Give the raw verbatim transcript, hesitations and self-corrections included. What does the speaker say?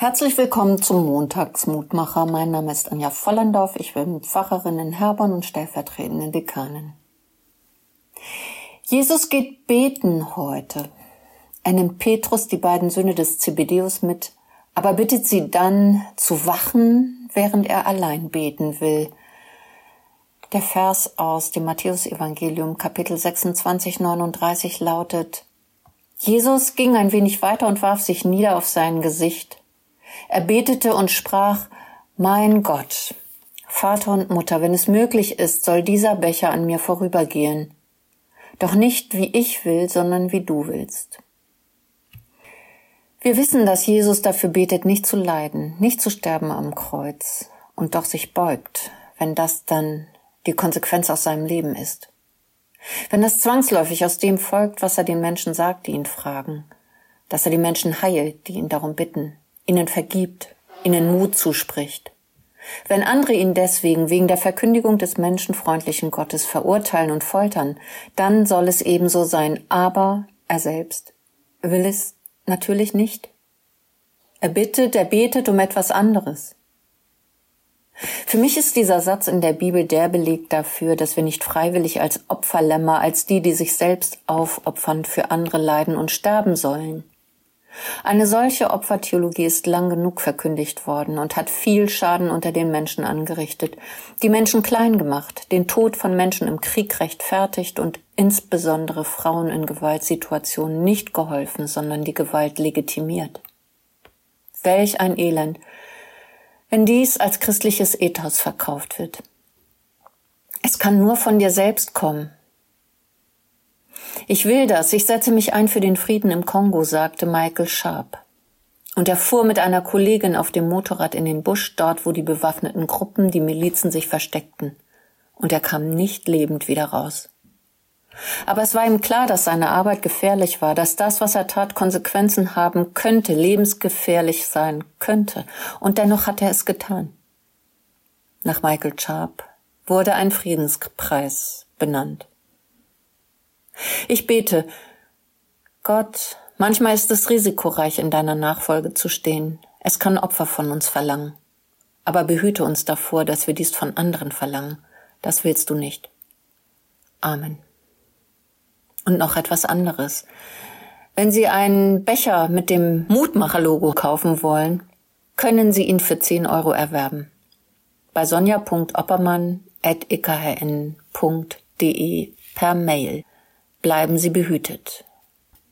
Herzlich willkommen zum Montagsmutmacher. Mein Name ist Anja Vollendorf. Ich bin Pfarrerin in Herborn und stellvertretende Dekanin. Jesus geht beten heute. Er nimmt Petrus, die beiden Söhne des Zebedeus, mit, aber bittet sie dann zu wachen, während er allein beten will. Der Vers aus dem Matthäusevangelium, Kapitel sechsundzwanzig, neununddreißig lautet: Jesus ging ein wenig weiter und warf sich nieder auf sein Gesicht. Er betete und sprach: Mein Gott, Vater und Mutter, wenn es möglich ist, soll dieser Becher an mir vorübergehen. Doch nicht wie ich will, sondern wie du willst. Wir wissen, dass Jesus dafür betet, nicht zu leiden, nicht zu sterben am Kreuz und doch sich beugt, wenn das dann die Konsequenz aus seinem Leben ist. Wenn das zwangsläufig aus dem folgt, was er den Menschen sagt, die ihn fragen, dass er die Menschen heilt, die ihn darum bitten, ihnen vergibt, ihnen Mut zuspricht. Wenn andere ihn deswegen wegen der Verkündigung des menschenfreundlichen Gottes verurteilen und foltern, dann soll es ebenso sein, aber er selbst will es natürlich nicht. Er bittet, er betet um etwas anderes. Für mich ist dieser Satz in der Bibel der Beleg dafür, dass wir nicht freiwillig als Opferlämmer, als die, die sich selbst aufopfern, für andere leiden und sterben sollen. Eine solche Opfertheologie ist lang genug verkündigt worden und hat viel Schaden unter den Menschen angerichtet, die Menschen klein gemacht, den Tod von Menschen im Krieg rechtfertigt und insbesondere Frauen in Gewaltsituationen nicht geholfen, sondern die Gewalt legitimiert. Welch ein Elend, wenn dies als christliches Ethos verkauft wird. Es kann nur von dir selbst kommen. Ich will das, ich setze mich ein für den Frieden im Kongo, sagte Michael Sharp. Und er fuhr mit einer Kollegin auf dem Motorrad in den Busch, dort wo die bewaffneten Gruppen, die Milizen, sich versteckten. Und er kam nicht lebend wieder raus. Aber es war ihm klar, dass seine Arbeit gefährlich war, dass das, was er tat, Konsequenzen haben könnte, lebensgefährlich sein könnte. Und dennoch hat er es getan. Nach Michael Sharp wurde ein Friedenspreis benannt. Ich bete: Gott, manchmal ist es risikoreich, in deiner Nachfolge zu stehen. Es kann Opfer von uns verlangen. Aber behüte uns davor, dass wir dies von anderen verlangen. Das willst du nicht. Amen. Und noch etwas anderes. Wenn Sie einen Becher mit dem Mutmacher-Logo kaufen wollen, können Sie ihn für zehn Euro erwerben. Bei sonja punkt oppermann at e k h n punkt d e per Mail. Bleiben Sie behütet.